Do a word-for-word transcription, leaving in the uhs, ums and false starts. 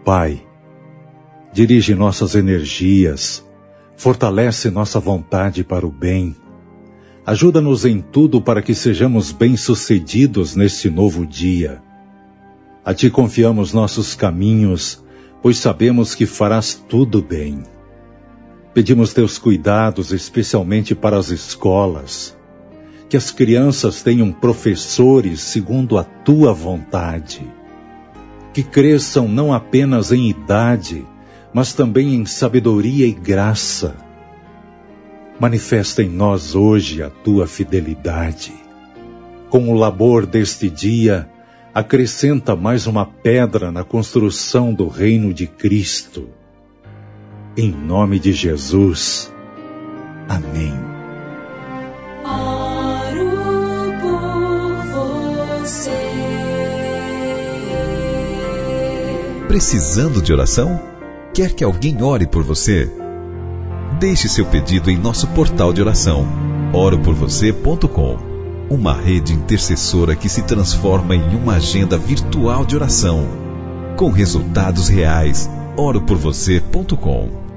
Pai, dirige nossas energias, fortalece nossa vontade para o bem. Ajuda-nos em tudo para que sejamos bem-sucedidos neste novo dia. A Ti confiamos nossos caminhos, pois sabemos que farás tudo bem. Pedimos Teus cuidados, especialmente para as escolas. Que as crianças tenham professores segundo a Tua vontade. Que cresçam não apenas em idade, mas também em sabedoria e graça. Manifesta em nós hoje a Tua fidelidade. Com o labor deste dia, acrescenta mais uma pedra na construção do reino de Cristo. Em nome de Jesus. Amém. Oro por você. Precisando de oração? Quer que alguém ore por você? Deixe seu pedido em nosso portal de oração, oro por você ponto com. Uma rede intercessora que se transforma em uma agenda virtual de oração, com resultados reais. oro por você ponto com.